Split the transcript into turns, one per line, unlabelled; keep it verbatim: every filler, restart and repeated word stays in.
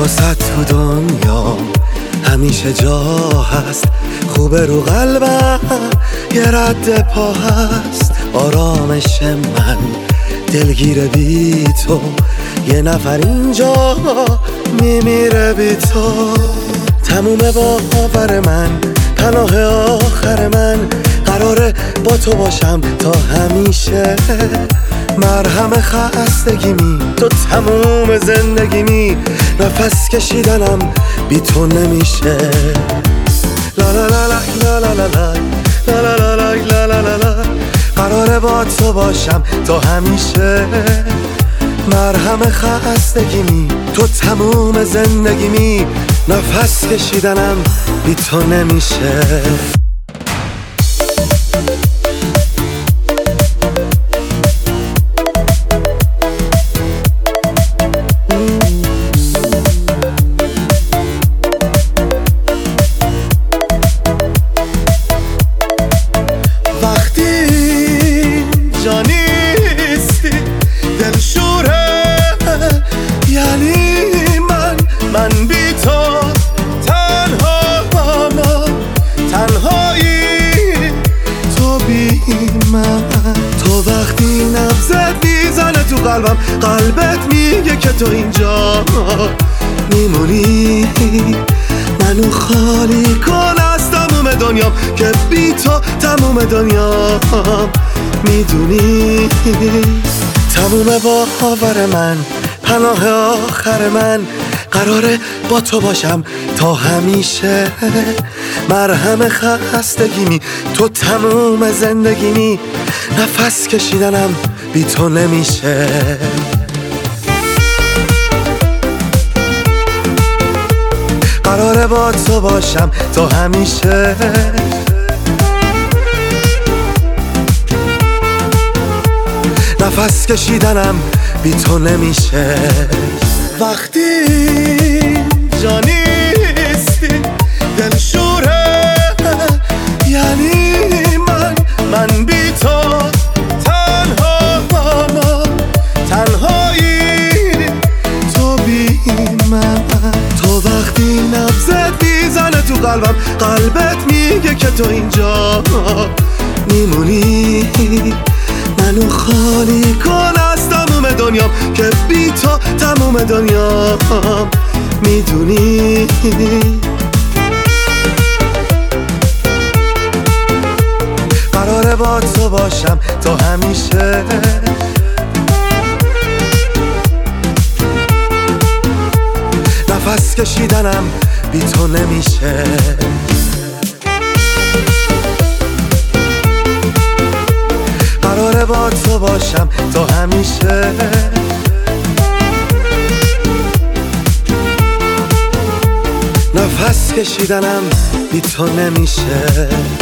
واسه تو دنیا همیشه جا هست، خوبه رو قلبم یه رد پا هست. آرامش من دلگیره بی تو، یه نفر اینجا میمیره بی تو. تموم باور من، پناه آخر من، قراره با تو باشم تا همیشه. مرهم خستگیمی تو تموم زندگیمی، نفس کشیدنم بی تو نمیشه. لا لا لا لا لا لا لا لا لا لا لا لا لا لا، قراره با تو باشم تا همیشه. مرهم خستگیمی تو تموم زندگیمی، نفس کشیدنم بی تو نمیشه.
من بی تو تنها ما، تنهایی
تو بی من. تو وقتی نبضت میزنه تو قلبم، قلبت میگه که تو اینجا میمونی. منو خالی کن از تموم دنیام، که بی تو تموم دنیام میدونی. تموم باور من، پناه آخر من، قراره با تو باشم تا همیشه. مرهم خستگیمی تو تموم زندگیمی، نفس کشیدنم بی تو نمیشه. قراره با تو باشم تا همیشه. نفس کشیدنم بی تو نمیشه.
وقتی جا نیستی دلشوره، یعنی من من بی تو تنها ما، تنهایی
تو بی من. تو وقتی نبضت میزنه تو قلبم، قلبت میگه که تو اینجا میمونی. منو خالی کن از تموم دنیام، که بی تو تموم دنیام میدونی. قراره با تو باشم تا همیشه. نفس کشیدنم بی تو نمیشه. قراره با تو باشم تا همیشه. نفس کشیدنم بی تو نمیشه.